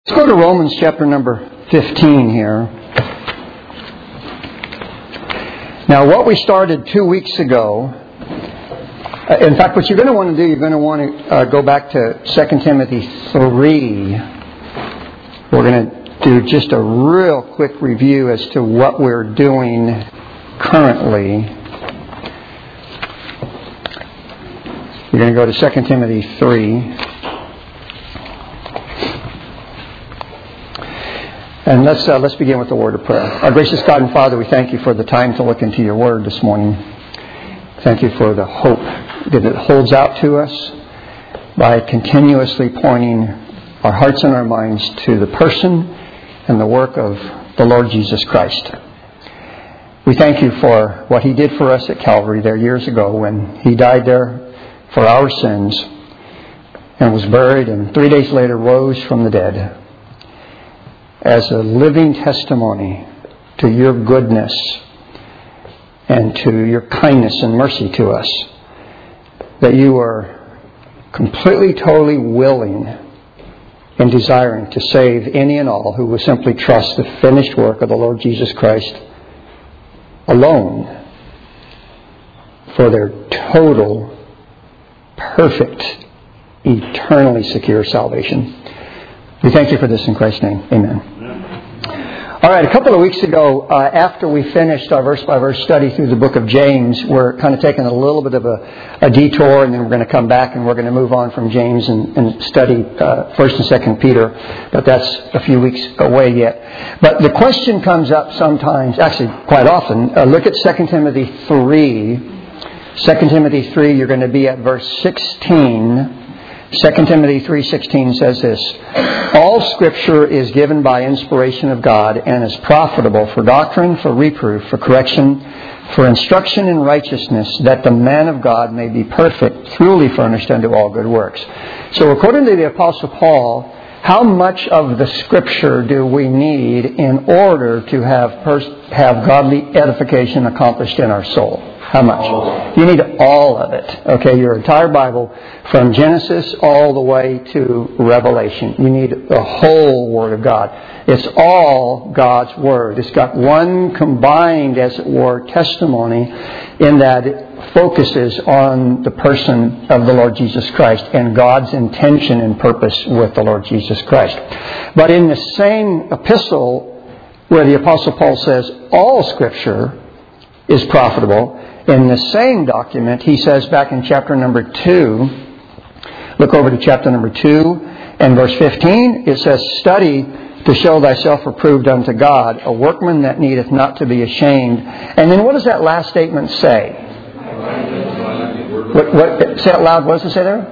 Let's go to Romans chapter number 15 here. Now, what we started 2 weeks ago, in fact, what you're going to want to do, you're going to want to go back to 2 Timothy 3. We're going to do just a real quick review as to what we're doing currently. You're going to go to 2 Timothy 3. And let's begin with the word of prayer. Our gracious God and Father, we thank you for the time to look into your word this morning. Thank you for the hope that it holds out to us by continuously pointing our hearts and our minds to the person and the work of the Lord Jesus Christ. We thank you for what He did for us at Calvary there years ago when He died there for our sins and was buried and 3 days later rose from the dead as a living testimony to your goodness and to your kindness and mercy to us, that you are completely, totally willing and desiring to save any and all who will simply trust the finished work of the Lord Jesus Christ alone for their total, perfect, eternally secure salvation. We thank you for this in Christ's name. Amen. All right, a couple of weeks ago, after we finished our verse-by-verse study through the book of James, we're kind of taking a little bit of a detour, and then we're going to come back and we're going to move on from James and study 1st and 2nd Peter, but that's a few weeks away yet. But the question comes up sometimes, actually quite often, look at 2 Timothy 3. 2 Timothy 3, you're going to be at verse 16. 2 Timothy 3:16 says this: all Scripture is given by inspiration of God and is profitable for doctrine, for reproof, for correction, for instruction in righteousness, that the man of God may be perfect, truly furnished unto all good works. So according to the Apostle Paul, how much of the Scripture do we need in order to have godly edification accomplished in our soul? How much? You need all of it. Okay, your entire Bible, from Genesis all the way to Revelation. You need the whole Word of God. It's all God's Word. It's got one combined, as it were, testimony in that it focuses on the person of the Lord Jesus Christ and God's intention and purpose with the Lord Jesus Christ. But in the same epistle where the Apostle Paul says all Scripture is profitable, in the same document, he says back in chapter number 2, look over to chapter number 2 and verse 15, it says, study to show thyself approved unto God, a workman that needeth not to be ashamed. And then what does that last statement say? Say it loud. What does it say there?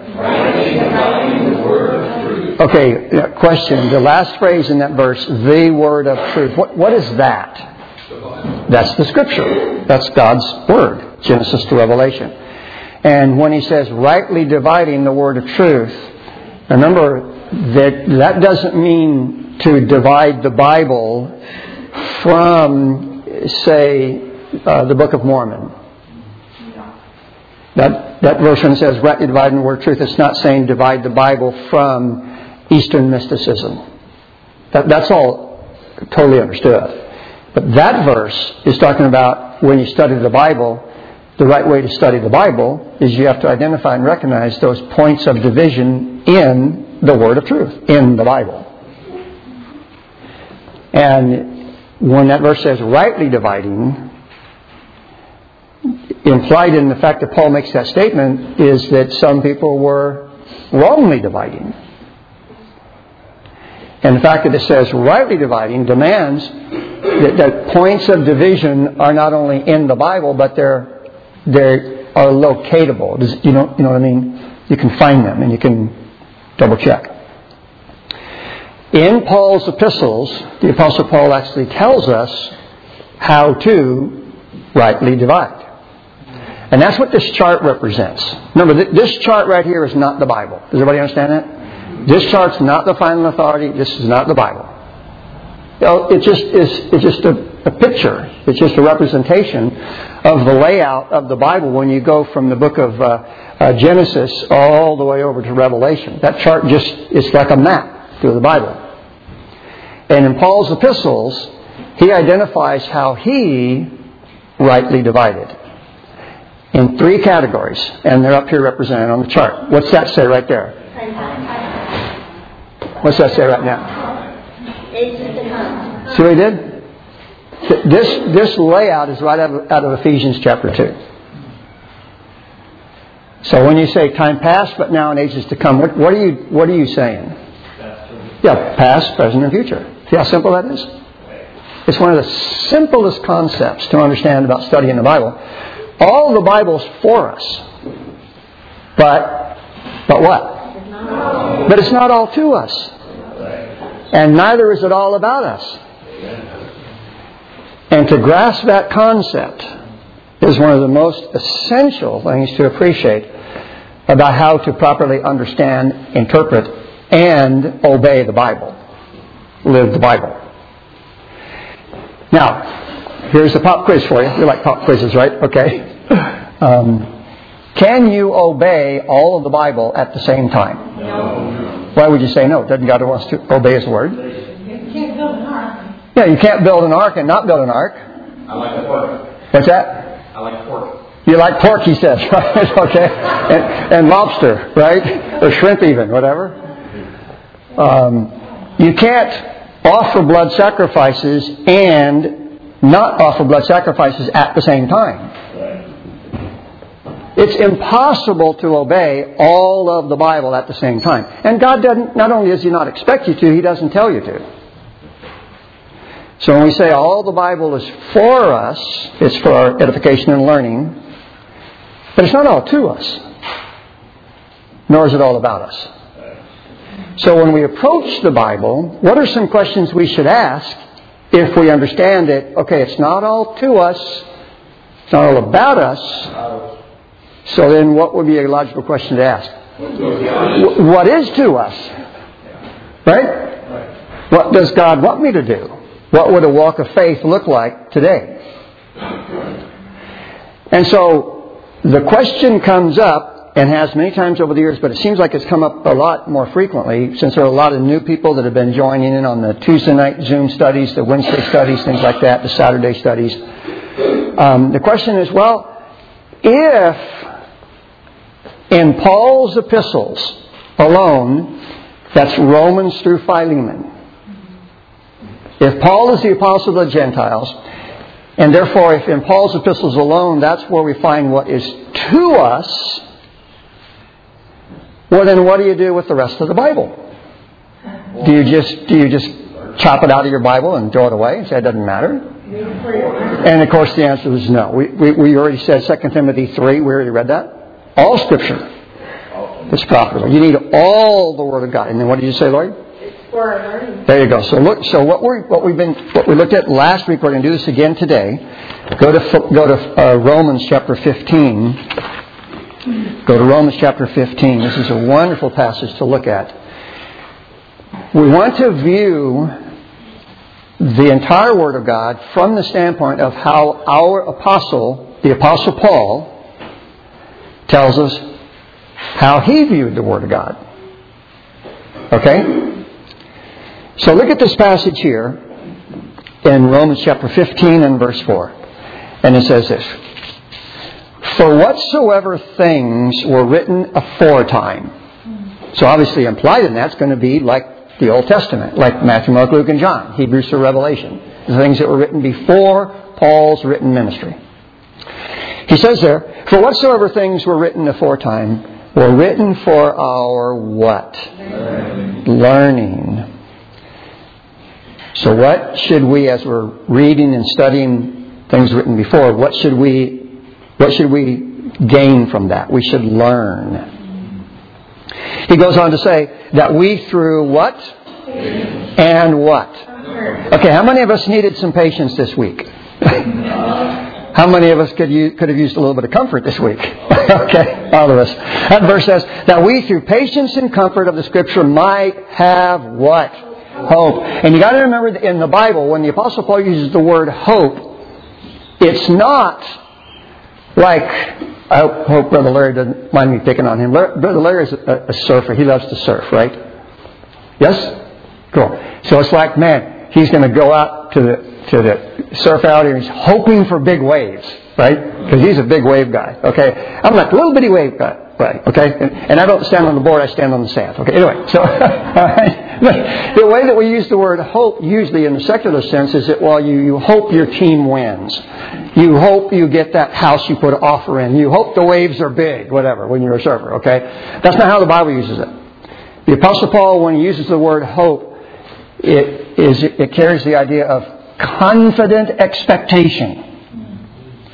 Okay, question. The last phrase in that verse, the word of truth. What is that? That's the Scripture. That's God's Word, Genesis to Revelation. And when he says rightly dividing the word of truth, remember that doesn't mean to divide the Bible from, say, the Book of Mormon. That verse when it says rightly dividing the word of truth, it's not saying divide the Bible from Eastern mysticism. That's all totally understood. But that verse is talking about when you study the Bible, the right way to study the Bible is you have to identify and recognize those points of division in the Word of truth, in the Bible. And when that verse says rightly dividing, implied in the fact that Paul makes that statement is that some people were wrongly dividing. And the fact that it says rightly dividing demands that points of division are not only in the Bible, but they are locatable. You know what I mean? You can find them and you can double check. In Paul's epistles, the Apostle Paul actually tells us how to rightly divide. And that's what this chart represents. Remember, this chart right here is not the Bible. Does everybody understand that? This chart's not the final authority. This is not the Bible. It's just a picture. It's just a representation of the layout of the Bible when you go from the book of Genesis all the way over to Revelation. That chart just is like a map through the Bible. And in Paul's epistles, he identifies how he rightly divided in 3 categories. And they're up here represented on the chart. What's that say right there? What's that say right now? See what he did? This layout is right out of Ephesians chapter 2. So when you say time past, but now and ages to come, what are you saying? Yeah, past, present, and future. See how simple that is? It's one of the simplest concepts to understand about studying the Bible. All the Bible's for us. But what? But it's not all to us. And neither is it all about us. And to grasp that concept is one of the most essential things to appreciate about how to properly understand, interpret, and obey the Bible. Live the Bible. Now, here's a pop quiz for you. You like pop quizzes, right? Okay. Can you obey all of the Bible at the same time? No. Why would you say no? Doesn't God want us to obey His Word? You can't build an ark. Yeah, you can't build an ark and not build an ark. I like pork. What's that? I like pork. You like pork, he says, right? Okay. And lobster, right? Or shrimp even, whatever. You can't offer blood sacrifices and not offer blood sacrifices at the same time. It's impossible to obey all of the Bible at the same time. And God doesn't, not only does He not expect you to, He doesn't tell you to. So when we say all the Bible is for us, it's for our edification and learning, but it's not all to us, nor is it all about us. So when we approach the Bible, what are some questions we should ask if we understand it? Okay, it's not all to us, it's not all about us. So then what would be a logical question to ask? What is to us? Right? What does God want me to do? What would a walk of faith look like today? And so the question comes up, and has many times over the years, but it seems like it's come up a lot more frequently since there are a lot of new people that have been joining in on the Tuesday night Zoom studies, the Wednesday studies, things like that, the Saturday studies. The question is, well, if in Paul's epistles alone, that's Romans through Philemon, if Paul is the apostle of the Gentiles, and therefore if in Paul's epistles alone that's where we find what is to us, well then what do you do with the rest of the Bible? Do you just chop it out of your Bible and throw it away and say it doesn't matter? And of course the answer is no. We already said 2 Timothy 3, we already read that. All Scripture is profitable. You need all the Word of God. And then what did you say, Lloyd? It's for our learning. There you go. So what we looked at last week, we're going to do this again today. Go to Romans chapter 15. Go to Romans chapter 15. This is a wonderful passage to look at. We want to view the entire Word of God from the standpoint of how our apostle, the Apostle Paul, tells us how he viewed the Word of God. Okay? So look at this passage here in Romans chapter 15 and verse 4. And it says this: For whatsoever things were written aforetime. So obviously implied in that's going to be like the Old Testament, like Matthew, Mark, Luke, and John, Hebrews through Revelation. The things that were written before Paul's written ministry. He says there, for whatsoever things were written aforetime were written for our what? Learning. So what should we, as we're reading and studying things written before, what should we gain from that? We should learn. He goes on to say that we through what? And what? Okay, how many of us needed some patience this week? How many of us could have used a little bit of comfort this week? Okay, all of us. That verse says that we through patience and comfort of the Scripture might have what? Hope. And you got to remember that in the Bible, when the Apostle Paul uses the word hope, it's not like, I hope Brother Larry doesn't mind me picking on him. Brother Larry is a surfer. He loves to surf, right? Yes? Cool. So it's like, man, he's going to go out to the surf out here. He's hoping for big waves, right? Because he's a big wave guy. Okay, I'm like a little bitty wave guy. Right, okay? And I don't stand on the board, I stand on the sand. Okay, anyway, so the way that we use the word hope, usually in the secular sense, is that, well, you hope your team wins. You hope you get that house you put an offer in. You hope the waves are big, whatever, when you're a surfer, okay? That's not how the Bible uses it. The Apostle Paul, when he uses the word hope, it carries the idea of confident expectation.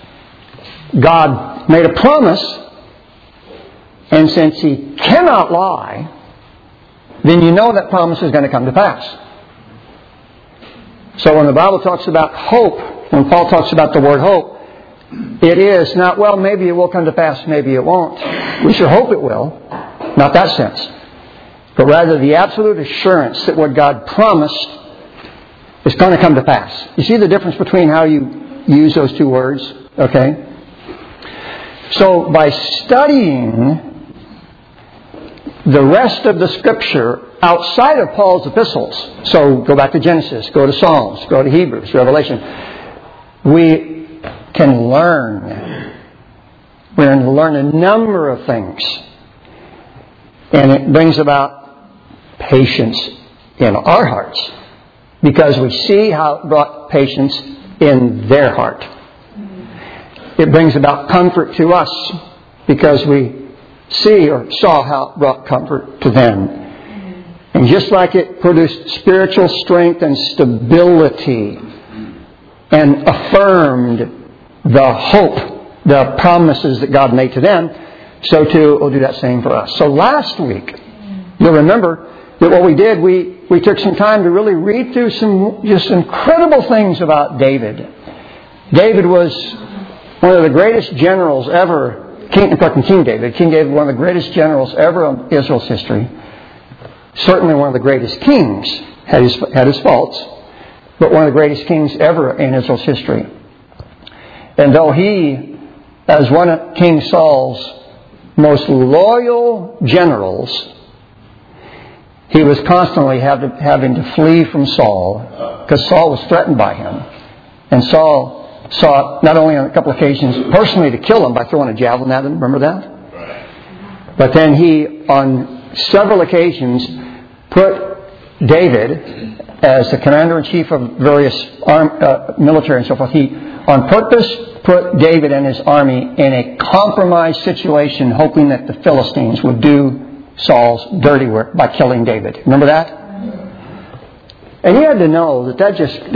God made a promise, and since He cannot lie, then you know that promise is going to come to pass. So when the Bible talks about hope, when Paul talks about the word hope, it is not, well, maybe it will come to pass, maybe it won't. We should hope it will. Not that sense. But rather the absolute assurance that what God promised is going to come to pass. You see the difference between how you use those two words? Okay? So by studying the rest of the Scripture outside of Paul's epistles, so go back to Genesis, go to Psalms, go to Hebrews, Revelation, we can learn. We're going to learn a number of things. And it brings about patience in our hearts, because we see how it brought patience in their heart. It brings about comfort to us, because we see or saw how it brought comfort to them. And just like it produced spiritual strength and stability and affirmed the hope, the promises that God made to them, so too it will do that same for us. So last week, you'll remember that what we did, we took some time to really read through some just incredible things about David. David was one of the greatest generals ever. King David, one of the greatest generals ever in Israel's history. Certainly one of the greatest kings, had his faults, but one of the greatest kings ever in Israel's history. And though he, as one of King Saul's most loyal generals, he was constantly having to flee from Saul, because Saul was threatened by him. And Saul sought, not only on a couple of occasions, personally to kill him by throwing a javelin at him. Remember that? Right. But then he, on several occasions, put David as the commander-in-chief of various military and so forth. He, on purpose, put David and his army in a compromised situation, hoping that the Philistines would do Saul's dirty work by killing David. Remember that? And he had to know that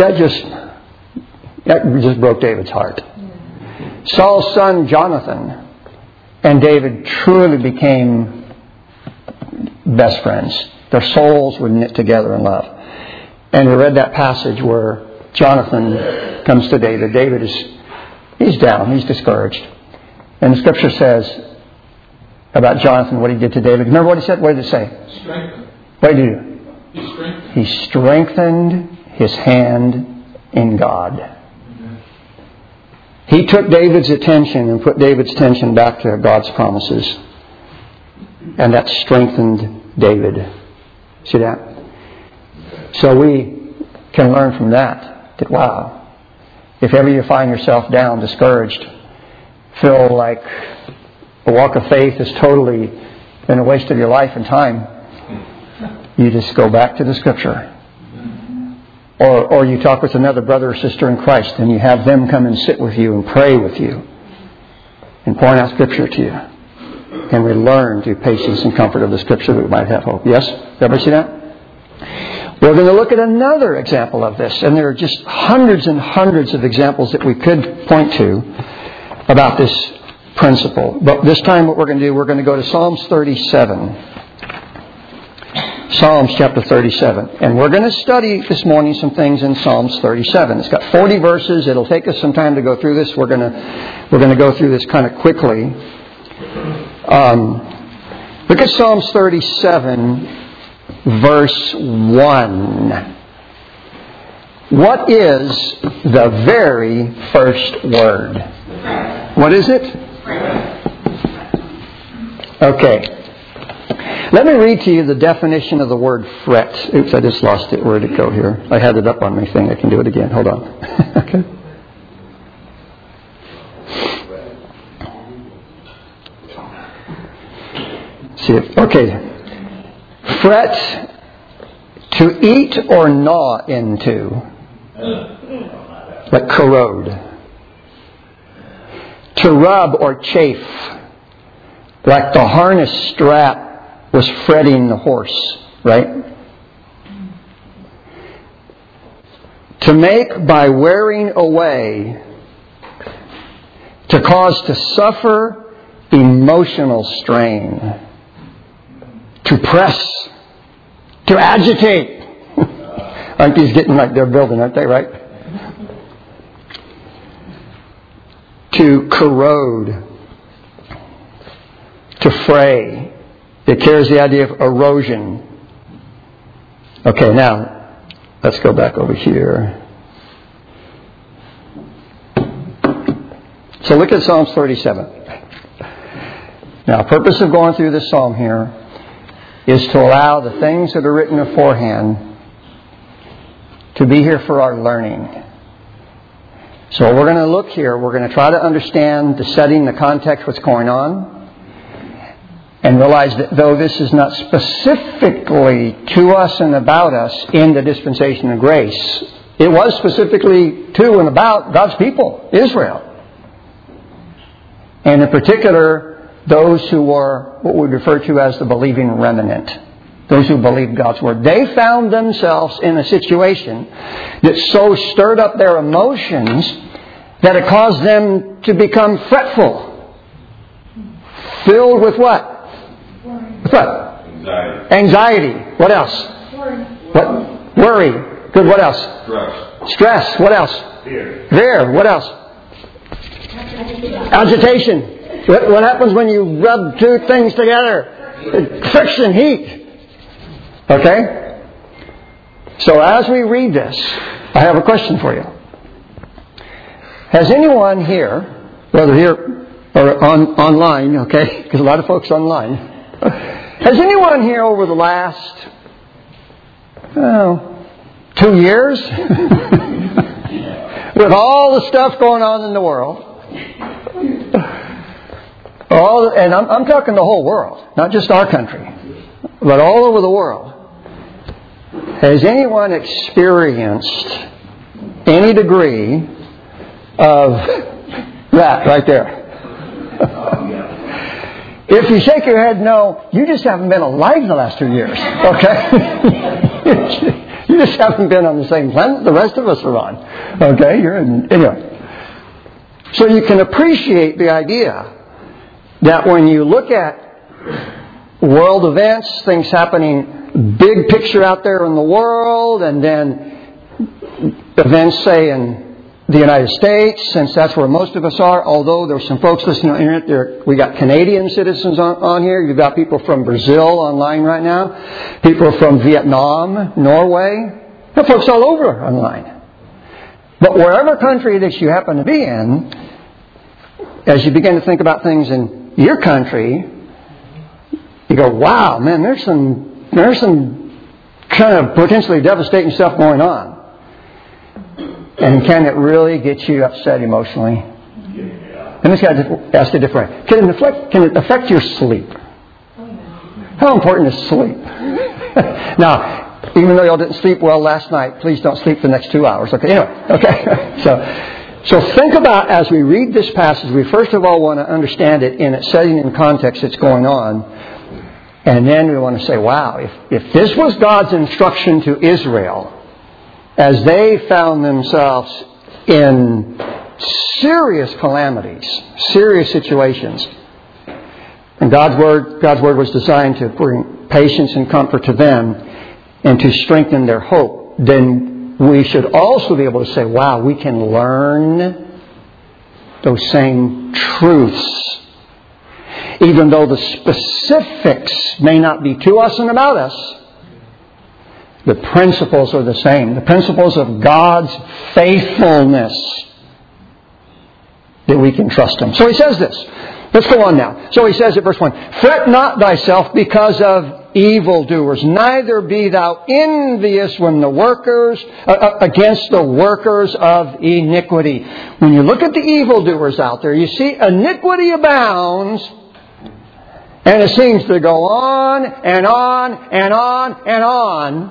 just broke David's heart. Saul's son Jonathan and David truly became best friends. Their souls were knit together in love. And we read that passage where Jonathan comes to David. David he's down, he's discouraged. And the Scripture says about Jonathan, what he did to David. Remember what he said? What did it say? Strengthened. What did he do? He strengthened his hand in God. He took David's attention and put David's attention back to God's promises. And that strengthened David. See that? So we can learn from that wow, if ever you find yourself down, discouraged, feel like a walk of faith is totally been a waste of your life and time, you just go back to the Scripture. Or you talk with another brother or sister in Christ and you have them come and sit with you and pray with you and point out Scripture to you. And we learn through patience and comfort of the Scripture that we might have hope. Yes? Everybody see that? We're going to look at another example of this. And there are just hundreds and hundreds of examples that we could point to about this principle. But this time what we're going to do, we're going to go to Psalms 37. Psalms chapter 37. And we're going to study this morning some things in Psalms 37. It's got 40 verses. It'll take us some time to go through this. We're going to go through this kind of quickly. Look at Psalms 37, verse 1. What is the very first word? What is it? Okay. Let me read to you the definition of the word fret. Oops, I just lost it. Where did it go here? I had it up on my thing. I can do it again. Hold on. Okay. See it. Okay. Fret, to eat or gnaw into. Like corrode. To rub or chafe. Like the harness strap was fretting the horse, right? To make by wearing away. To cause to suffer emotional strain. To press. To agitate. Aren't these getting like they're building, aren't they, right? To corrode. To fray. It carries the idea of erosion. Okay, now, let's go back over here. So look at Psalms 37. Now, the purpose of going through this psalm here is to allow the things that are written beforehand to be here for our learning. So we're going to look here. We're going to try to understand the setting, the context, what's going on. And realize that though this is not specifically to us and about us in the dispensation of grace, it was specifically to and about God's people, Israel. And in particular, those who were what we refer to as the believing remnant. Those who believed God's Word. They found themselves in a situation that so stirred up their emotions that it caused them to become fretful. Filled with what? With what? Anxiety. What else? What? Worry. Good. What else? Stress. What else? Fear. What else? Agitation. What happens when you rub two things together? Friction, heat. Okay? So as we read this, I have a question for you. Has anyone here, whether here or online, okay, because a lot of folks online, has anyone here over the last 2 years, with all the stuff going on in the world, and I'm talking the whole world, not just our country, but all over the world, has anyone experienced any degree of that right there? If you shake your head no, you just haven't been alive the last 2 years. Okay? You just haven't been on the same planet the rest of us are on. Okay? Anyway. So you can appreciate the idea that when you look at world events, things happening, big picture out there in the world, and then events, say, in the United States, since that's where most of us are, although there's some folks listening on the internet, we got Canadian citizens on here, you've got people from Brazil online right now, people from Vietnam, Norway, there are folks all over online. But wherever country that you happen to be in, as you begin to think about things in your country, you go, wow, man, there's some kind of potentially devastating stuff going on. And can it really get you upset emotionally? And this guy just asked a different way. Can it affect your sleep? How important is sleep? Now, even though y'all didn't sleep well last night, please don't sleep the next 2 hours. Okay, anyway. Okay. So think about, as we read this passage, we first of all want to understand it in its setting and context that's going on. And then we want to say, wow, if this was God's instruction to Israel, as they found themselves in serious calamities, serious situations, and God's word was designed to bring patience and comfort to them and to strengthen their hope, then we should also be able to say, wow, we can learn those same truths. Even though the specifics may not be to us and about us, the principles are the same. The principles of God's faithfulness, that we can trust Him. So he says this. Let's go on now. So he says at verse 1, "Fret not thyself because of evildoers, neither be thou envious when the workers against the workers of iniquity." When you look at the evildoers out there, you see iniquity abounds, and it seems to go on and on and on and on.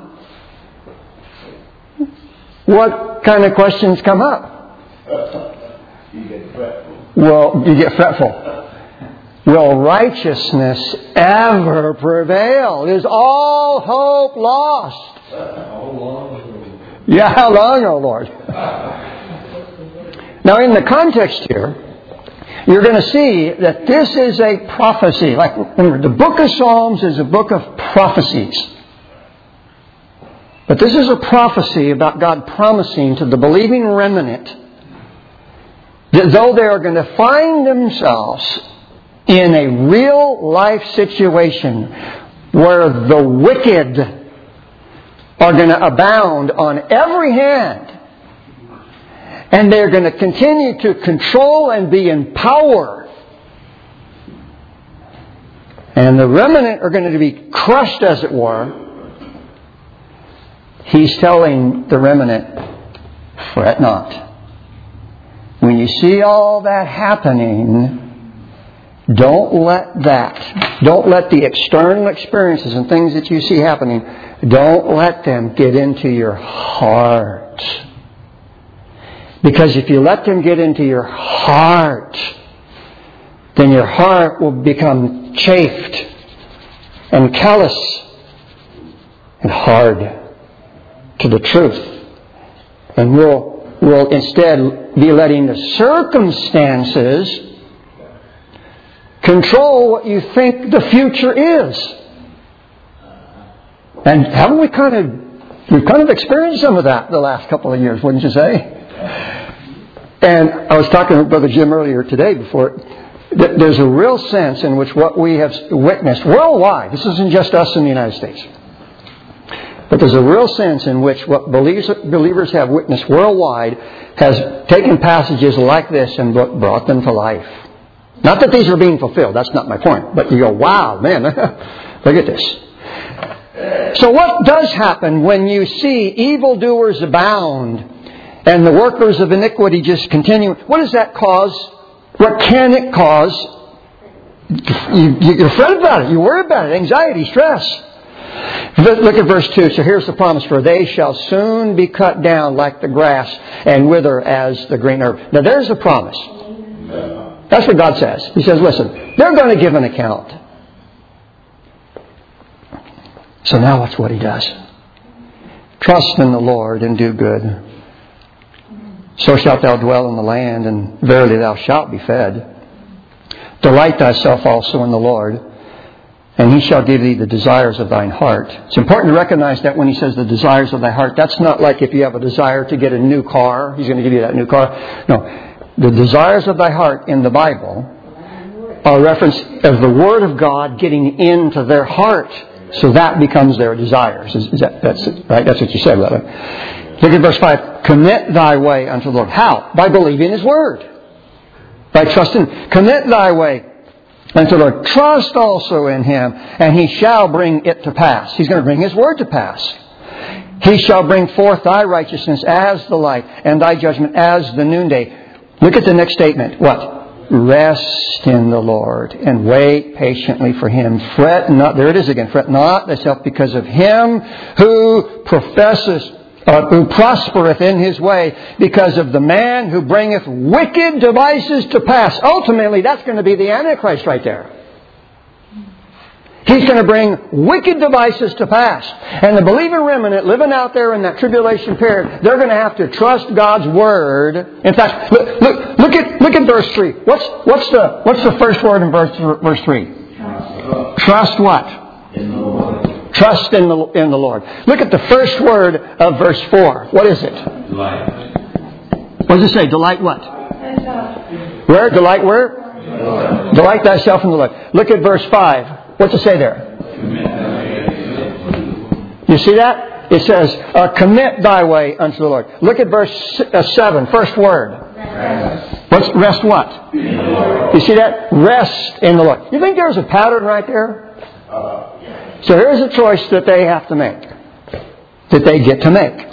What kind of questions come up? You get fretful. Well, you get fretful. Will righteousness ever prevail? Is all hope lost? How long? Yeah, how long, O Lord? Now, in the context here, you're going to see that this is a prophecy. Like, remember, the book of Psalms is a book of prophecies. But this is a prophecy about God promising to the believing remnant that though they are going to find themselves in a real life situation where the wicked are going to abound on every hand, and they're going to continue to control and be in power, and the remnant are going to be crushed, as it were, he's telling the remnant, fret not. When you see all that happening, don't let the external experiences and things that you see happening, don't let them get into your heart. Because if you let them get into your heart, then your heart will become chafed and callous and hard to the truth. And we'll instead be letting the circumstances control what you think the future is. And haven't we've kind of experienced some of that the last couple of years, wouldn't you say? And I was talking with Brother Jim earlier today before. There's a real sense in which what we have witnessed worldwide, this isn't just us in the United States, but there's a real sense in which what believers have witnessed worldwide has taken passages like this and brought them to life. Not that these are being fulfilled, that's not my point. But you go, wow, man, look at this. So what does happen when you see evildoers abound and the workers of iniquity just continue? What does that cause? What can it cause? You're fret about it. You worry about it. Anxiety, stress. Look at verse 2. So here's the promise. For they shall soon be cut down like the grass and wither as the green herb. Now there's a promise. That's what God says. He says, listen, they're going to give an account. So now watch what He does. Trust in the Lord and do good. So shalt thou dwell in the land, and verily thou shalt be fed. Delight thyself also in the Lord, and He shall give thee the desires of thine heart. It's important to recognize that when He says the desires of thy heart, that's not like if you have a desire to get a new car, He's going to give you that new car. No. The desires of thy heart in the Bible are a reference of the Word of God getting into their heart. So that becomes their desires. That's it, right? That's what you said, brother. Look at verse 5. Commit thy way unto the Lord. How? By believing His Word. By trusting. Commit thy way unto the Lord. Trust also in Him, and He shall bring it to pass. He's going to bring His Word to pass. He shall bring forth thy righteousness as the light, and thy judgment as the noonday. Look at the next statement. What? Rest in the Lord and wait patiently for Him. Fret not. There it is again. Fret not thyself because of him who who prospereth in his way, because of the man who bringeth wicked devices to pass. Ultimately, that's going to be the Antichrist right there. He's going to bring wicked devices to pass. And the believing remnant living out there in that tribulation period, they're going to have to trust God's Word. In fact, look at verse 3. What's the first word in verse 3? Trust what? In the Lord. Trust in the Lord. Look at the first word of verse 4. What is it? Delight. What does it say? Delight what? Where? Delight where? Delight thyself in the Lord. Look at verse 5. What's it say there? You see that? It says, commit thy way unto the Lord. Look at verse 7. First word. Rest what? You see that? Rest in the Lord. You think there's a pattern right there? So here's a choice that they have to make. That they get to make.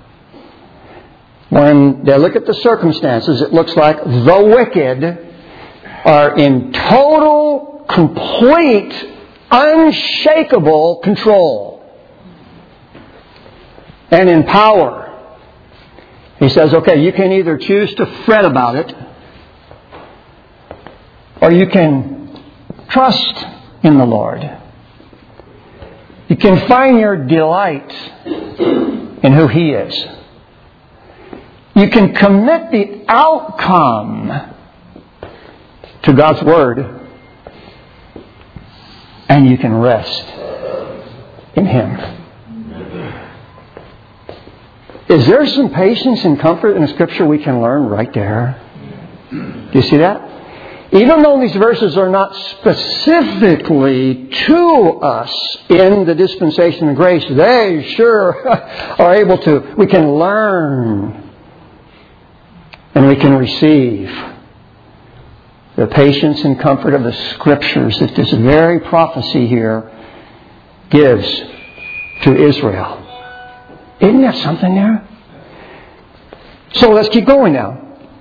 When they look at the circumstances, it looks like the wicked are in total, complete, unshakable control. And in power. He says, okay, you can either choose to fret about it, or you can trust in the Lord. You can find your delight in who He is. You can commit the outcome to God's Word, and you can rest in Him. Is there some patience and comfort in the Scripture we can learn right there? Do you see that? Even though these verses are not specifically to us in the dispensation of grace, they sure are able to. We can learn and we can receive the patience and comfort of the Scriptures that this very prophecy here gives to Israel. Isn't there something there? So let's keep going now.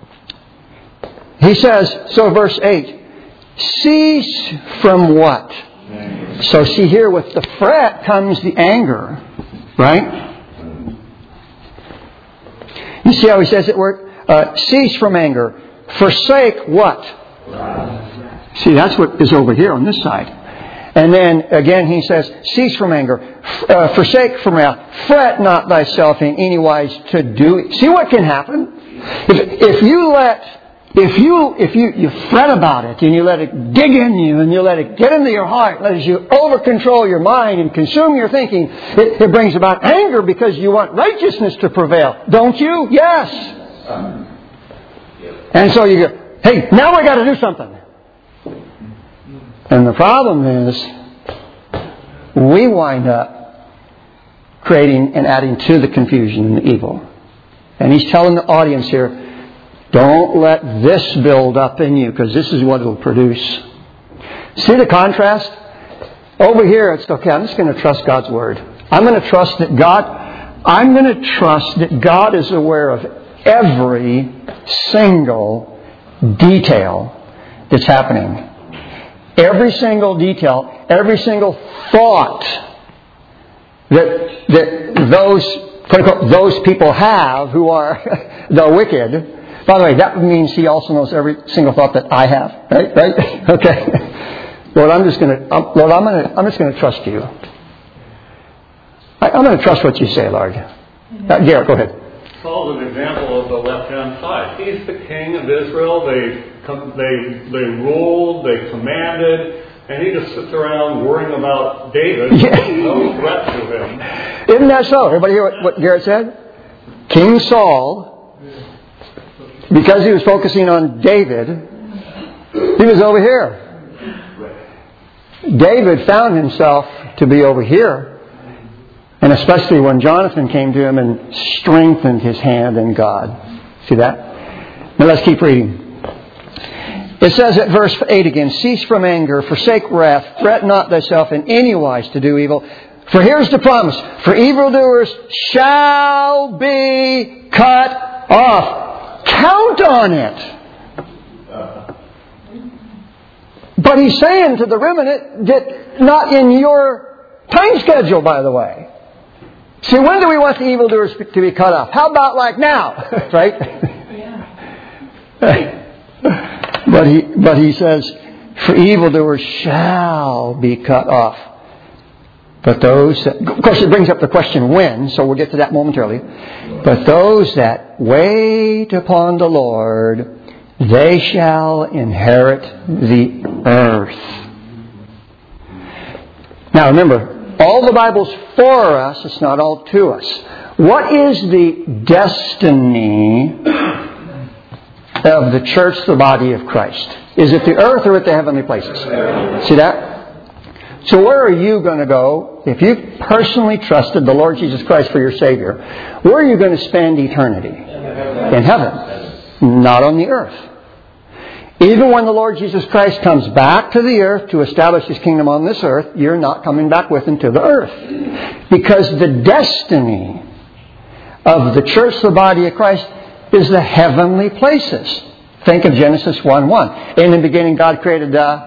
He says, so verse 8, cease from what? Anger. So see here, with the fret comes the anger. Right? You see how he says it work? Cease from anger. Forsake what? See, that's what is over here on this side. And then again he says, cease from anger. Forsake from wrath. Fret not thyself in any wise to do it. See what can happen? If you fret about it and you let it dig in you and you let it get into your heart, as you over control your mind and consume your thinking, it brings about anger because you want righteousness to prevail. Don't you? Yes. And so you go, hey, now we got to do something. And the problem is, we wind up creating and adding to the confusion and the evil. And he's telling the audience here, don't let this build up in you, because this is what it will produce. See the contrast? Over here, it's okay, I'm just going to trust God's Word. I'm going to trust that God is aware of every single detail that's happening. Every single detail, every single thought that those people have who are the wicked. By the way, that means He also knows every single thought that I have. Right? Okay. Lord, I'm just going to trust You. I'm going to trust what You say, Lord. Garrett, go ahead. Saul's an example of the left-hand side. He's the king of Israel. They ruled, they commanded, and he just sits around worrying about David. Yeah. No threat to him. Isn't that so? Everybody hear what Garrett said? King Saul, because he was focusing on David, he was over here. David found himself to be over here. And especially when Jonathan came to him and strengthened his hand in God. See that? Now let's keep reading. It says at verse 8 again, cease from anger, forsake wrath, fret not thyself in any wise to do evil. For here's the promise, for evildoers shall be cut off. Count on it. But he's saying to the remnant that not in your time schedule, by the way. See, when do we want the evildoers to be cut off? How about like now? Right? Yeah. But he says, for evildoers shall be cut off. But those that, of course it brings up the question when, so we'll get to that momentarily. But those that wait upon the Lord, they shall inherit the earth. Now remember, all the Bible's for us, it's not all to us. What is the destiny of the church, the body of Christ? Is it the earth or at the heavenly places? See that? So where are you going to go if you personally trusted the Lord Jesus Christ for your Savior? Where are you going to spend eternity? In heaven. Not on the earth. Even when the Lord Jesus Christ comes back to the earth to establish His kingdom on this earth, you're not coming back with Him to the earth. Because the destiny of the church, the body of Christ, is the heavenly places. Think of Genesis 1:1. In the beginning God created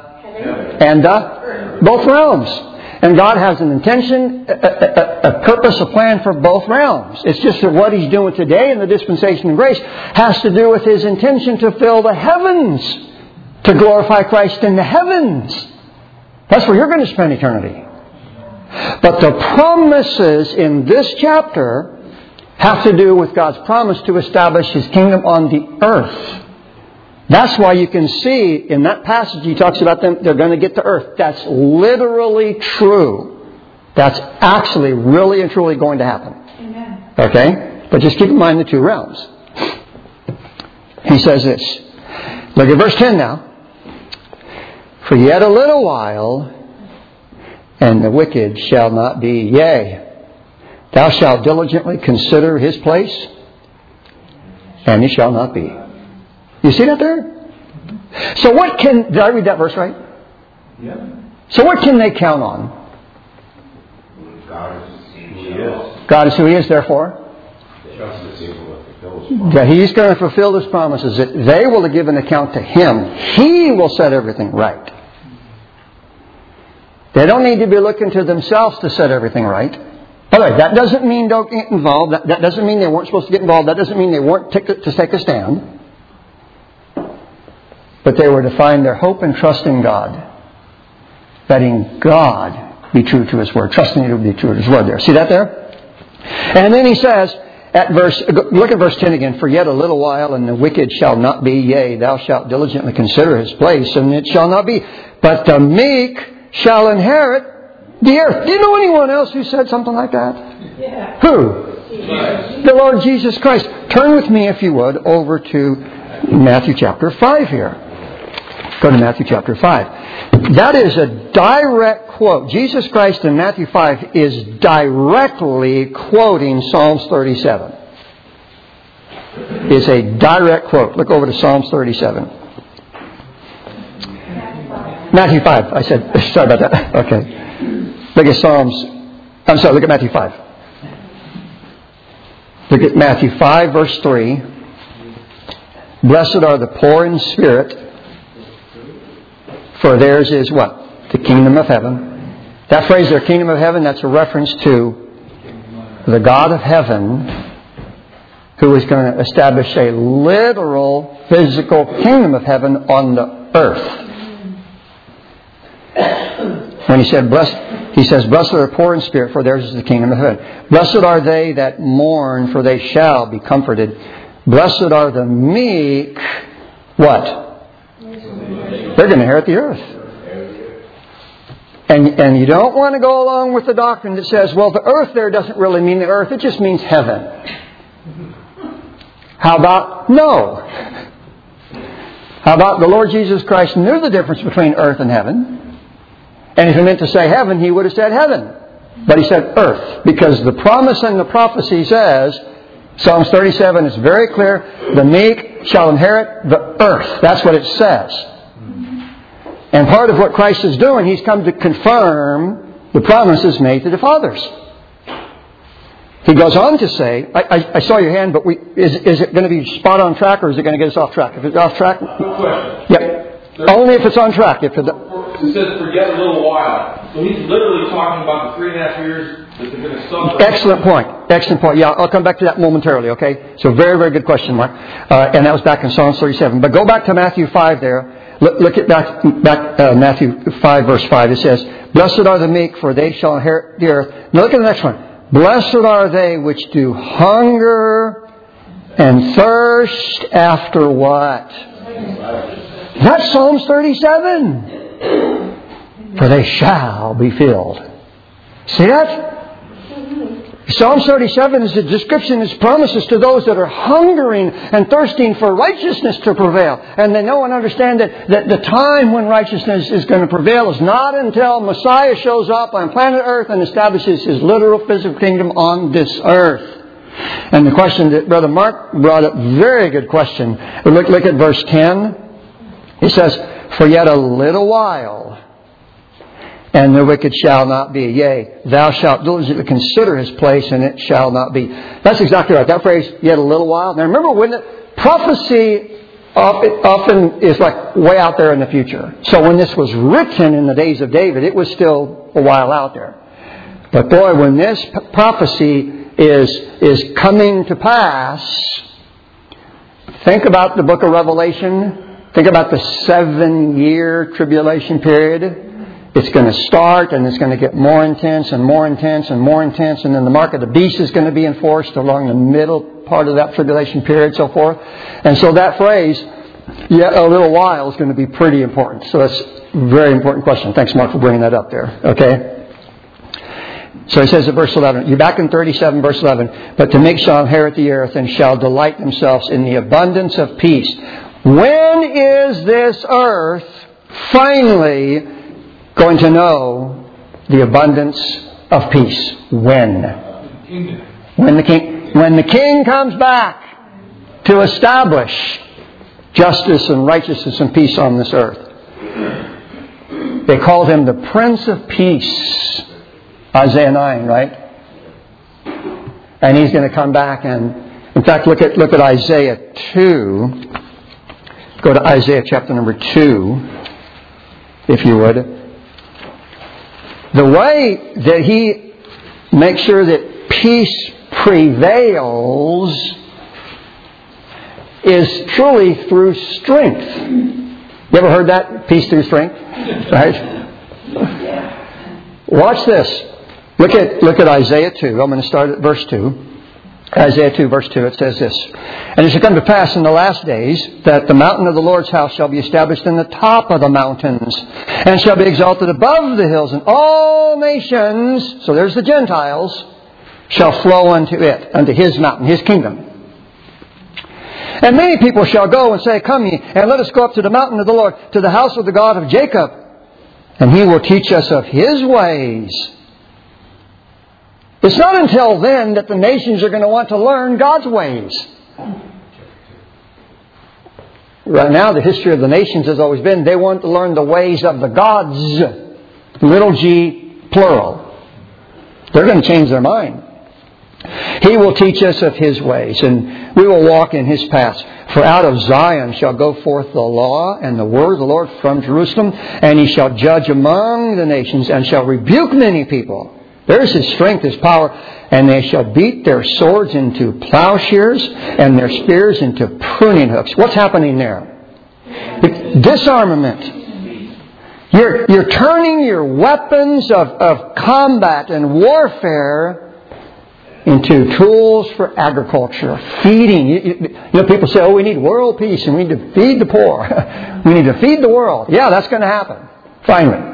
both realms. And God has an intention, a purpose, a plan for both realms. It's just that what He's doing today in the dispensation of grace has to do with His intention to fill the heavens, to glorify Christ in the heavens. That's where you're going to spend eternity. But the promises in this chapter have to do with God's promise to establish His kingdom on the earth. That's why you can see in that passage He talks about them, they're going to get to earth. That's literally true. That's actually really and truly going to happen. Amen. Okay? But just keep in mind the two realms. He says this. Look at verse 10 now. For yet a little while, and the wicked shall not be. Yea, thou shalt diligently consider his place, and he shall not be. You see that there? So what can... Did I read that verse right? Yeah. So what can they count on? God is who He is. God is who He is, therefore. That He's going to fulfill His promises. That they will give an account to Him. He will set everything right. They don't need to be looking to themselves to set everything right. By the way, that doesn't mean don't get involved. That doesn't mean they weren't supposed to get involved. That doesn't mean they weren't to take a stand. But they were to find their hope and trust in God. Letting God be true to His Word. Trusting Him to be true to His Word there. See that there? And then He says, look at verse 10 again. For yet a little while, and the wicked shall not be. Yea, thou shalt diligently consider his place, and it shall not be. But the meek shall inherit the earth. Do you know anyone else who said something like that? Yeah. Who? Jesus. The Lord Jesus Christ. Turn with me, if you would, over to Matthew chapter 5 here. Go to Matthew chapter 5. That is a direct quote. Jesus Christ in Matthew 5 is directly quoting Psalms 37. It's a direct quote. Look over to Psalms 37. Matthew 5. I said, sorry about that. Okay. Look at look at Matthew 5. Look at Matthew 5, verse 3. Blessed are the poor in spirit, for theirs is what? The kingdom of heaven. That phrase there, kingdom of heaven, that's a reference to the God of heaven who is going to establish a literal, physical kingdom of heaven on the earth. When he said, he says, blessed are the poor in spirit, for theirs is the kingdom of heaven. Blessed are they that mourn, for they shall be comforted. Blessed are the meek. What? They're going to inherit the earth. And you don't want to go along with the doctrine that says, well, the earth there doesn't really mean the earth. It just means heaven. How about no? How about the Lord Jesus Christ knew the difference between earth and heaven? And if he meant to say heaven, he would have said heaven. But he said earth. Because the promise and the prophecy says, Psalms 37 is very clear, the meek shall inherit the earth. That's what it says. And part of what Christ is doing, He's come to confirm the promises made to the fathers. He goes on to say, I saw your hand, but is it going to be spot on track, or is it going to get us off track? If it's off track... Good question. Yep. Only if it's on track. It says, forget a little while. So he's literally talking about the 3.5 years that they're going to suffer. Excellent point. Excellent point. Yeah, I'll come back to that momentarily, okay? So very, very good question, Mark. And that was back in Psalms 37. But go back to Matthew 5 there. Look at Matthew 5, verse 5. It says, blessed are the meek, for they shall inherit the earth. Now look at the next one. Blessed are they which do hunger and thirst after what? That's Psalms 37. For they shall be filled. See that? Psalm 37 is a description, is promises to those that are hungering and thirsting for righteousness to prevail. And they know and understand that the time when righteousness is going to prevail is not until Messiah shows up on planet Earth and establishes His literal physical kingdom on this earth. And the question that Brother Mark brought up, very good question. Look at verse 10. He says, for yet a little while, and the wicked shall not be. Yea, thou shalt diligently consider his place, and it shall not be. That's exactly right. That phrase, yet a little while. Now remember, when prophecy often is like way out there in the future. So when this was written in the days of David, it was still a while out there. But boy, when this prophecy is coming to pass, think about the book of Revelation. Think about the 7-year tribulation period. It's going to start and it's going to get more intense and more intense and more intense. And then the mark of the beast is going to be enforced along the middle part of that tribulation period, so forth. And so that phrase, yet a little while, is going to be pretty important. So that's a very important question. Thanks, Mark, for bringing that up there. Okay? So he says in verse 11, you're back in 37, verse 11, but the meek shall inherit the earth and shall delight themselves in the abundance of peace. When is this earth finally going to know the abundance of peace? When? When the king comes back to establish justice and righteousness and peace on this earth. They called him the Prince of Peace. Isaiah 9, right? And he's going to come back and, in fact, look at Isaiah 2. Go to Isaiah chapter number 2, if you would. The way that he makes sure that peace prevails is truly through strength. You ever heard that? Peace through strength? Right? Watch this. Look at Isaiah 2. I'm going to start at verse 2. Isaiah 2, verse 2, it says this. And it shall come to pass in the last days that the mountain of the Lord's house shall be established in the top of the mountains, and shall be exalted above the hills, and all nations, so there's the Gentiles, shall flow unto it, unto his mountain, his kingdom. And many people shall go and say, come ye, and let us go up to the mountain of the Lord, to the house of the God of Jacob, and he will teach us of his ways. It's not until then that the nations are going to want to learn God's ways. Right now, the history of the nations has always been they want to learn the ways of the gods, little g, plural. They're going to change their mind. He will teach us of his ways, and we will walk in his paths. For out of Zion shall go forth the law and the word of the Lord from Jerusalem, and he shall judge among the nations, and shall rebuke many people. There's his strength, his power. And they shall beat their swords into plowshares and their spears into pruning hooks. What's happening there? Disarmament. You're turning your weapons of combat and warfare into tools for agriculture. Feeding. You know, people say, we need world peace and we need to feed the poor. We need to feed the world. Yeah, that's going to happen. Finally.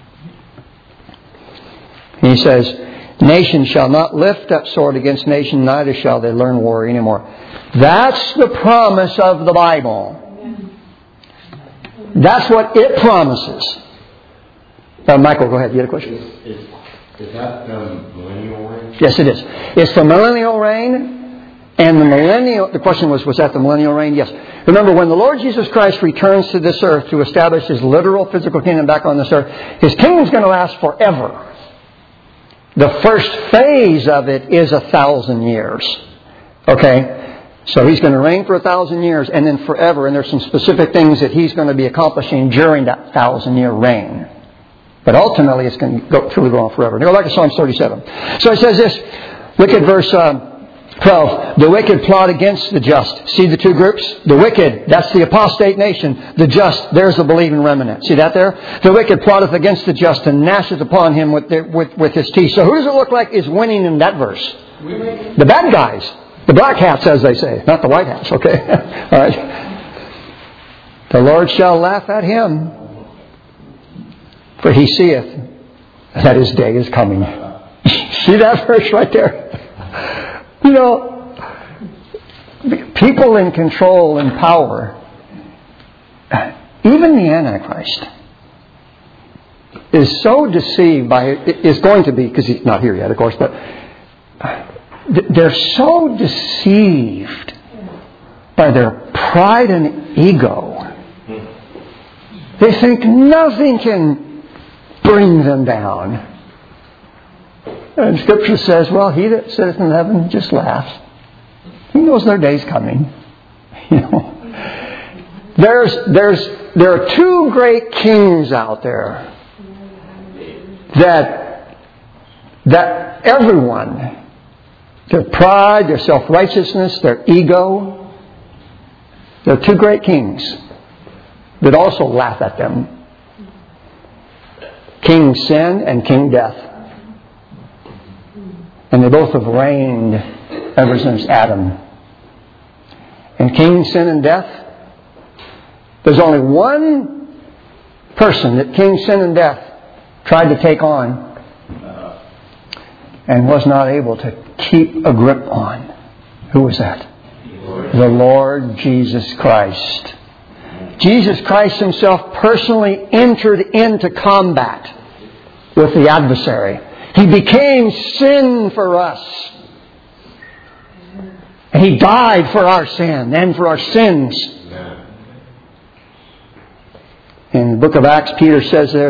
He says, nation shall not lift up sword against nation, neither shall they learn war anymore. That's the promise of the Bible. That's what it promises. Michael, go ahead. You had a question? Is that millennial reign? Yes, it is. It's the millennial reign. And the question was that the millennial reign? Yes. Remember, when the Lord Jesus Christ returns to this earth to establish his literal physical kingdom back on this earth, his kingdom's going to last forever. The first phase of it is 1,000 years. Okay? So he's going to reign for 1,000 years and then forever. And there's some specific things that he's going to be accomplishing during that 1,000-year reign. But ultimately it's going to truly go on forever. Go back to Psalms 37. So it says this. Look at verse 12. The wicked plot against the just. See the two groups? The wicked, that's the apostate nation. The just, there's the believing remnant. See that there? The wicked plotteth against the just and gnasheth upon him with his teeth. So who does it look like is winning in that verse? The bad guys. The black hats, as they say. Not the white hats, okay? All right. The Lord shall laugh at him, for he seeth that his day is coming. See that verse right there? You know, people in control and power, even the Antichrist, is so deceived by it, is going to be, because he's not here yet, of course, but they're so deceived by their pride and ego They think nothing can bring them down. And Scripture says, well, he that sitteth in heaven just laughs. He knows their day's coming. You know. There are two great kings out there that everyone, their pride, their self-righteousness, their ego, there are two great kings that also laugh at them. King Sin and King Death. And they both have reigned ever since Adam. And King Sin and Death, there's only one person that King Sin and Death tried to take on and was not able to keep a grip on. Who was that? The Lord Jesus Christ. Jesus Christ Himself personally entered into combat with the adversary. He became sin for us. And He died for our sin and for our sins. In the book of Acts, Peter says there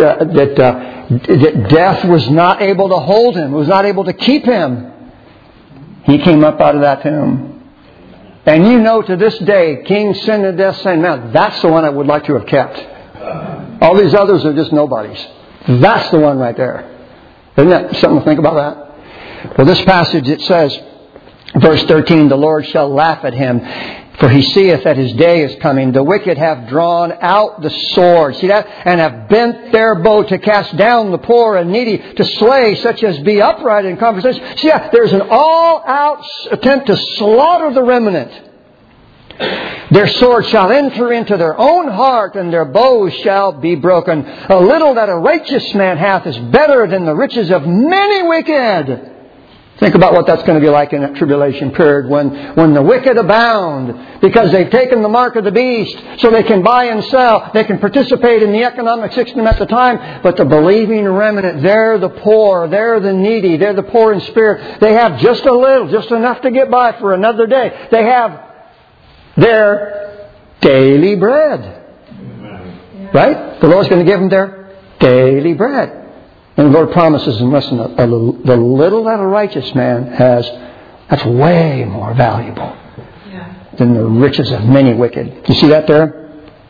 that death was not able to hold Him, was not able to keep Him. He came up out of that tomb. And you know to this day, King Sin and Death saying, man, that's the one I would like to have kept. All these others are just nobodies. That's the one right there. Isn't that something to think about that? Well, this passage, it says, verse 13, the Lord shall laugh at him, for He seeth that His day is coming. The wicked have drawn out the sword. See that? And have bent their bow to cast down the poor and needy, to slay such as be upright in conversation. See that? There's an all-out attempt to slaughter the remnant. Their sword shall enter into their own heart, and their bows shall be broken. A little that a righteous man hath is better than the riches of many wicked. Think about what that's going to be like in that tribulation period when the wicked abound because they've taken the mark of the beast so they can buy and sell. They can participate in the economic system at the time. But the believing remnant, they're the poor, they're the needy, they're the poor in spirit. They have just a little, just enough to get by for another day. They have their daily bread. Right? The Lord's going to give them their daily bread. And the Lord promises them, listen, the little that a righteous man has, that's way more valuable than the riches of many wicked. Do you see that there?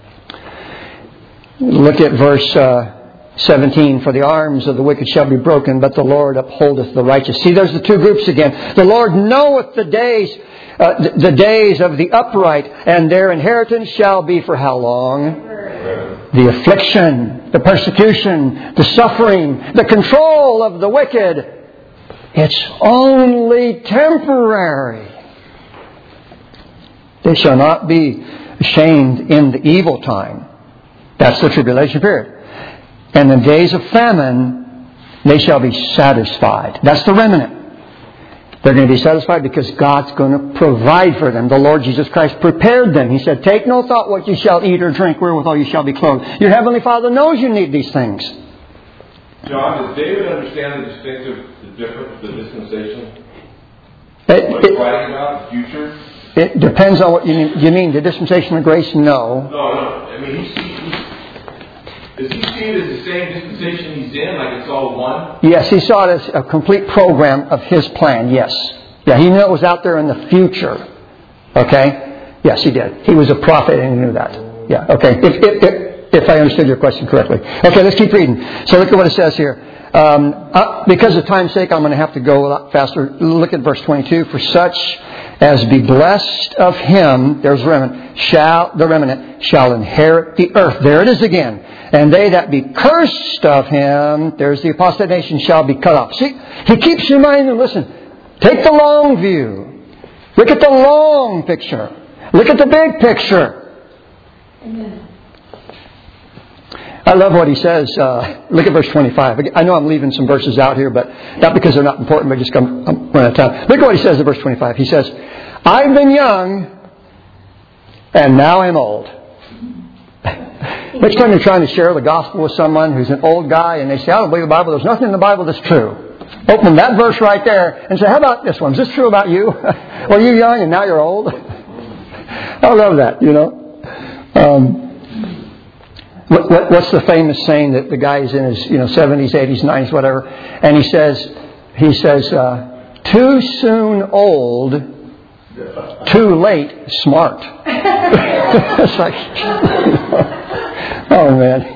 Look at verse 17. For the arms of the wicked shall be broken, but the Lord upholdeth the righteous. See, there's the two groups again. The Lord knoweth the days of the upright, and their inheritance shall be for how long? The affliction, the persecution, the suffering, the control of the wicked. It's only temporary. They shall not be ashamed in the evil time. That's the tribulation period. And in the days of famine, they shall be satisfied. That's the remnant. They're going to be satisfied because God's going to provide for them. The Lord Jesus Christ prepared them. He said, take no thought what you shall eat or drink, wherewithal you shall be clothed. Your Heavenly Father knows you need these things. John, does David understand the difference, the dispensation? What he's writing about, the future? It depends on what you mean. The dispensation of grace, no. No. I mean, does he see it as the same dispensation he's in, like it's all one? Yes, he saw it as a complete program of His plan, yes. Yeah, he knew it was out there in the future. Okay? Yes, he did. He was a prophet and he knew that. Yeah, okay. If I understood your question correctly. Okay, let's keep reading. So look at what it says here. Because of time's sake, I'm going to have to go a lot faster. Look at verse 22. For such as be blessed of Him, there's the remnant shall inherit the earth. There it is again. And they that be cursed of Him, there's the apostate nation, shall be cut off. See, He keeps reminding them, listen, take the long view. Look at the long picture. Look at the big picture. Amen. I love what He says. Look at verse 25. I know I'm leaving some verses out here, but not because they're not important, but just I'm running out of time. Look at what He says in verse 25. He says, I've been young, and now I'm old. Next time you're trying to share the gospel with someone who's an old guy and they say, I don't believe the Bible, there's nothing in the Bible that's true. Open that verse right there and say, how about this one? Is this true about you? Were you young and now you're old? I love that, you know. What's the famous saying that the guy's in his 70s, 80s, 90s, whatever, and he says, too soon old, too late smart. It's like, oh man.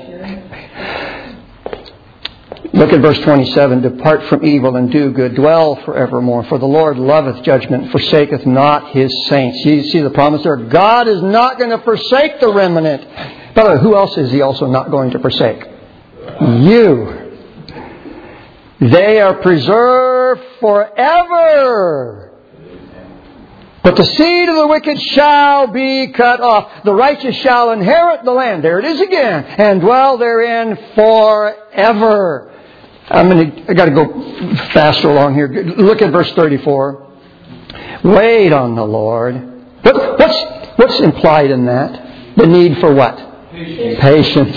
Look at verse 27. Depart from evil and do good. Dwell forevermore. For the Lord loveth judgment, forsaketh not His saints. You see the promise there? God is not going to forsake the remnant. By the way, who else is He also not going to forsake? You. They are preserved forever. But the seed of the wicked shall be cut off. The righteous shall inherit the land. There it is again. And dwell therein forever. I got to go faster along here. Look at verse 34. Wait on the Lord. What's implied in that? The need for what? Patience.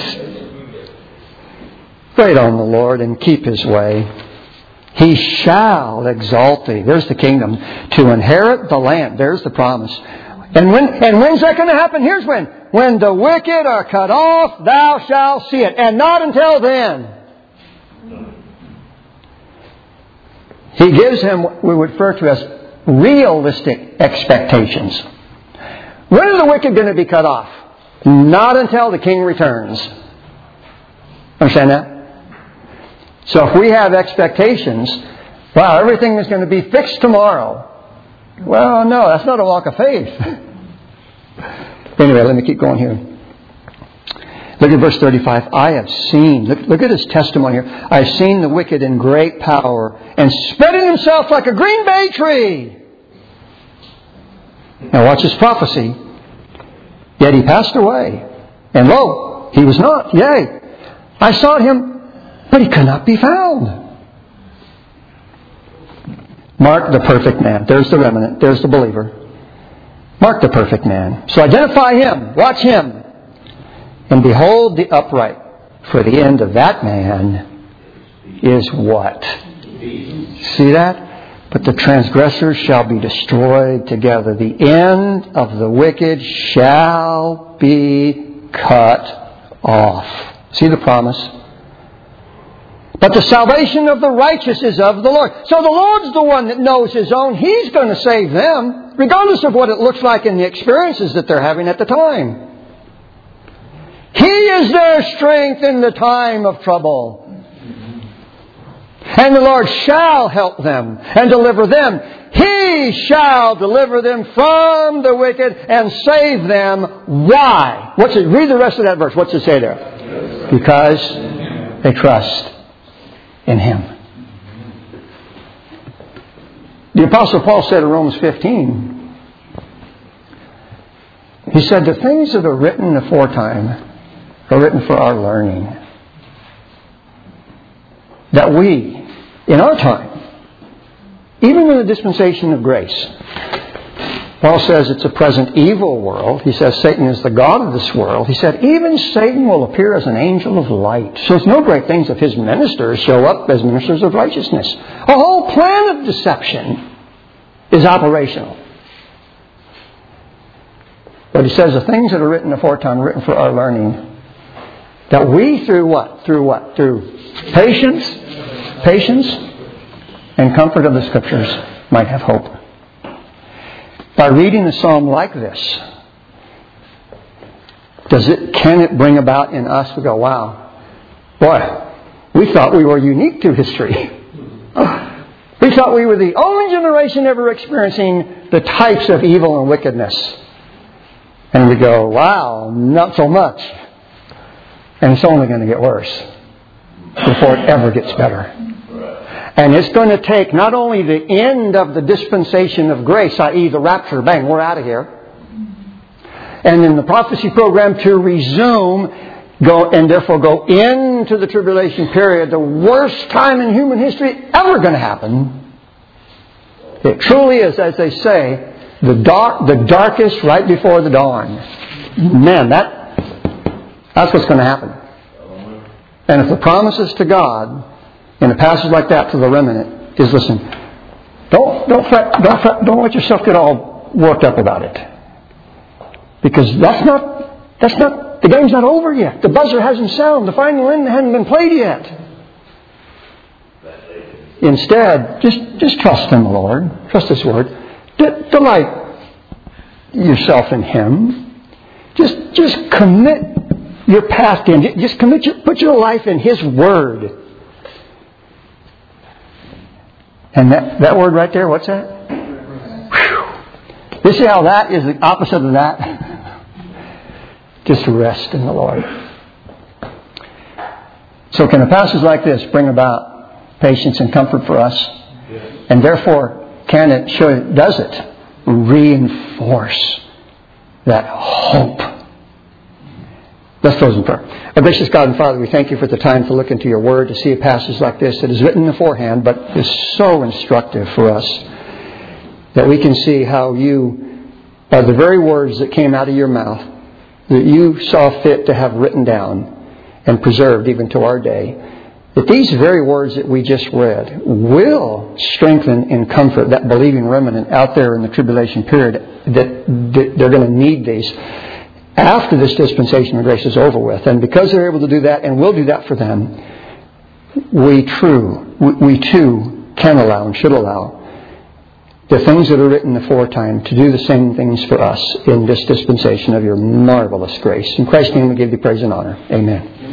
Wait on the Lord and keep His way. He shall exalt thee. There's the kingdom. To inherit the land. There's the promise. And when's that going to happen? Here's when. When the wicked are cut off, thou shalt see it. And not until then. He gives him what we would refer to as realistic expectations. When are the wicked going to be cut off? Not until the king returns. Understand that? So if we have expectations, wow, everything is going to be fixed tomorrow. Well, no, that's not a walk of faith. Anyway, let me keep going here. Look at verse 35. I have seen, look at his testimony here. I have seen the wicked in great power and spreading himself like a green bay tree. Now watch his prophecy. Yet he passed away. And lo, he was not. Yea, I sought him, but he could not be found. Mark the perfect man. There's the remnant. There's the believer. Mark the perfect man. So identify him. Watch him. And behold the upright. For the end of that man is what? See that? But the transgressors shall be destroyed together. The end of the wicked shall be cut off. See the promise? But the salvation of the righteous is of the Lord. So the Lord's the one that knows His own. He's going to save them, regardless of what it looks like in the experiences that they're having at the time. He is their strength in the time of trouble. And the Lord shall help them and deliver them. He shall deliver them from the wicked and save them. Why? Read the rest of that verse. What's it say there? Because they trust in Him. The Apostle Paul said in Romans 15, he said, the things that are written aforetime are written for our learning. That we, in our time, even in the dispensation of grace, Paul says it's a present evil world. He says Satan is the god of this world. He said even Satan will appear as an angel of light. So it's no great things if his ministers show up as ministers of righteousness. A whole plan of deception is operational. But he says the things that are written aforetime are written for our learning. That we through what? Through what? Through patience and comfort of the Scriptures might have hope. By reading a psalm like this, can it bring about in us, we go, wow, boy, we thought we were unique to history. We thought we were the only generation ever experiencing the types of evil and wickedness. And we go, wow, not so much. And it's only going to get worse before it ever gets better. And it's going to take not only the end of the dispensation of grace, i.e. the rapture, bang, we're out of here. And in the prophecy program to resume, and therefore go into the tribulation period, the worst time in human history ever going to happen. It truly is, as they say, the darkest right before the dawn. Man, that's what's going to happen. And if the promises to God in a passage like that to the remnant is, listen, don't let yourself get all worked up about it, because that's not what? The game's not over yet. The buzzer hasn't sounded. The final end hasn't been played yet. Instead, just trust in the Lord. Trust His Word. Delight yourself in Him. Just commit your path to Him. Just put your life in His Word. And that word right there, what's that? Whew. You see how that is the opposite of that? Just rest in the Lord. So can a passage like this bring about patience and comfort for us? Yes. And therefore, does it reinforce that hope? Let's close in prayer. Our gracious God and Father, we thank You for the time to look into Your Word, to see a passage like this that is written beforehand, but is so instructive for us that we can see how You, by the very words that came out of Your mouth, that You saw fit to have written down and preserved even to our day, that these very words that we just read will strengthen and comfort that believing remnant out there in the tribulation period, that they're going to need these after this dispensation of grace is over with. And because they're able to do that and will do that for them, we too can allow and should allow the things that are written aforetime to do the same things for us in this dispensation of Your marvelous grace. In Christ's name we give Thee praise and honor. Amen.